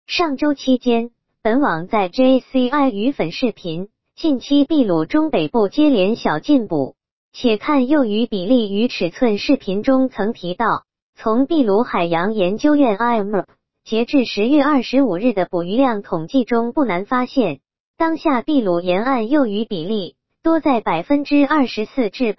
上周期间，本网在 JCI 鱼粉视频近期秘鲁中北部接连小进补，且看幼鱼比例与尺寸视频中曾提到，从秘鲁海洋研究院 IMRP 截至10月25日的捕鱼量统计中不难发现，当下秘鲁沿岸幼鱼比例多在 24% 至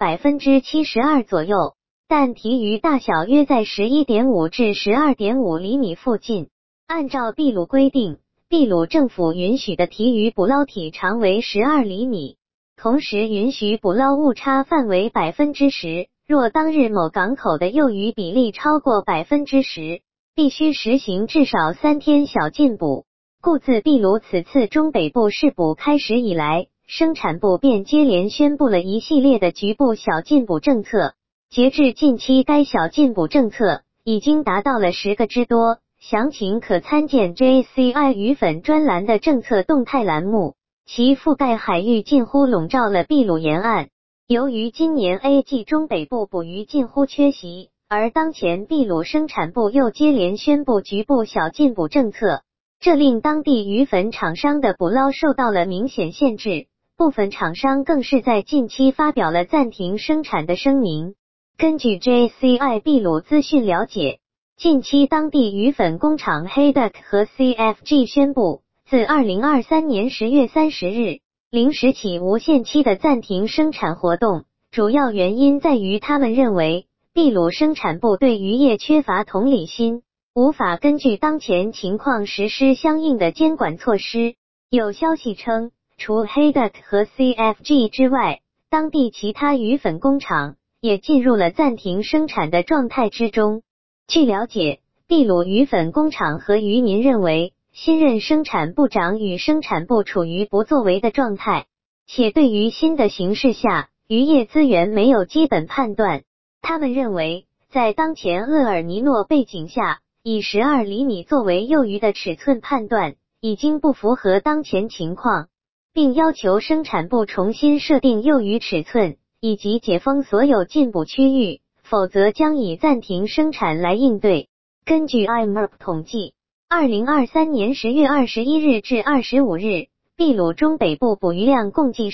72% 左右，但体鱼大小约在 11.5 至 12.5 厘米附近。按照秘鲁规定，秘鲁政府允许的体鱼捕捞体长为12厘米，同时允许捕捞误差范围 10%， 若当日某港口的幼鱼比例超过 10%， 必须实行至少3天小进补。故自秘鲁此次中北部试捕开始以来，生产部便接连宣布了一系列的局部小进补政策，截至近期该小进补政策已经达到了10个之多。详情可参见 JCI 鱼粉专栏的政策动态栏目，其覆盖海域近乎笼罩了秘鲁沿岸。由于今年 A 季中北部捕鱼近乎缺席，而当前秘鲁生产部又接连宣布局部小进补政策，这令当地鱼粉厂商的捕捞受到了明显限制，部分厂商更是在近期发表了暂停生产的声明。根据 JCI 秘鲁资讯了解，近期当地鱼粉工厂 Hayduck 和 CFG 宣布，自2023年10月30日0时起无限期的暂停生产活动，主要原因在于他们认为秘鲁生产部对渔业缺乏同理心，无法根据当前情况实施相应的监管措施。有消息称，除 Hayduck 和 CFG 之外，当地其他鱼粉工厂也进入了暂停生产的状态之中。据了解，秘鲁鱼粉工厂和渔民认为，新任生产部长与生产部处于不作为的状态，且对于新的形势下，渔业资源没有基本判断。他们认为，在当前厄尔尼诺背景下，以12厘米作为幼鱼的尺寸判断，已经不符合当前情况，并要求生产部重新设定幼鱼尺寸，以及解封所有进捕区域，否则将以暂停生产来应对。根据 IMRP 统计，2023年10月21日至25日，秘鲁中北部捕鱼量共计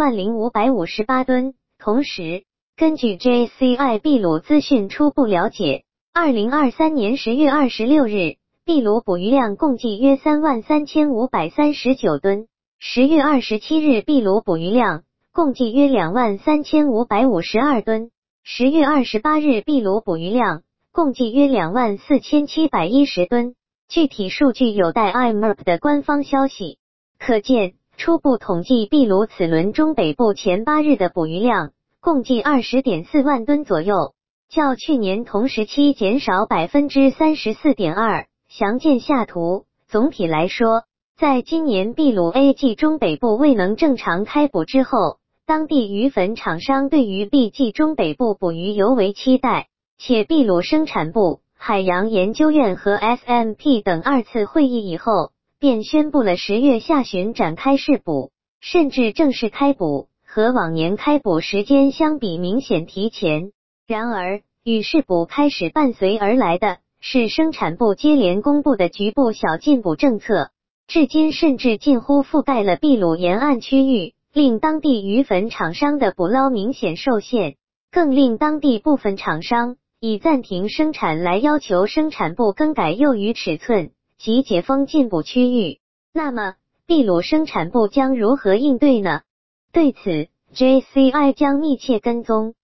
120558吨。同时，根据 JCI 秘鲁资讯初步了解，2023年10月26日，秘鲁捕鱼量共计约33539吨。10月27日，秘鲁捕鱼量共计约23552吨。10月28日，秘鲁捕鱼量共计约24710吨，具体数据有待 IMRP 的官方消息。可见，初步统计秘鲁此轮中北部前8日的捕鱼量共计 20.4 万吨左右，较去年同时期减少 34.2%。详见下图。总体来说，在今年秘鲁 A 季中北部未能正常开捕之后，当地鱼粉厂商对于 B 季中北部捕鱼尤为期待，且秘鲁生产部、海洋研究院和 SMP 等2次会议以后，便宣布了10月下旬展开试捕，甚至正式开捕，和往年开捕时间相比明显提前。然而，与试捕开始伴随而来的是生产部接连公布的局部小进捕政策，至今甚至近乎覆盖了秘鲁沿岸区域，令当地鱼粉厂商的捕捞明显受限，更令当地部分厂商以暂停生产来要求生产部更改幼鱼尺寸及解封进捕区域。那么，秘鲁生产部将如何应对呢？对此，JCI 将密切跟踪。